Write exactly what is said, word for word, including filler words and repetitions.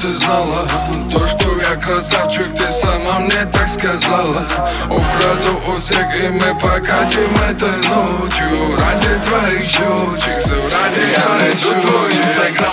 ты знала то, что я красавчик, ты сама мне так сказала. Украду у всех, и мы покатим этой ночью ради твоих щечек, все ради. Я найду твой инстаграм